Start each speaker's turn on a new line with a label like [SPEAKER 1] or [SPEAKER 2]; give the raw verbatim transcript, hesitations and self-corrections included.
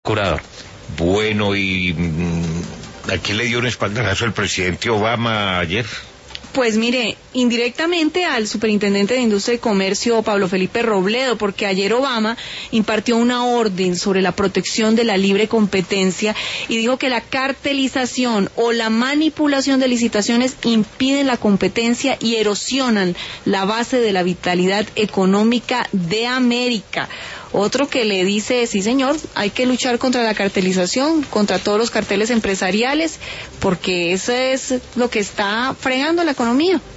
[SPEAKER 1] Curador.
[SPEAKER 2] Bueno, y mm, ¿a quién le dio un espaldarazo el presidente Obama ayer?
[SPEAKER 3] Pues mire, indirectamente al superintendente de Industria y Comercio, Pablo Felipe Robledo, porque ayer Obama impartió una orden sobre la protección de la libre competencia y dijo que la cartelización o la manipulación de licitaciones impiden la competencia y erosionan la base de la vitalidad económica de América. Otro que le dice, sí señor, hay que luchar contra la cartelización, contra todos los carteles empresariales, porque eso es lo que está fregando la economía.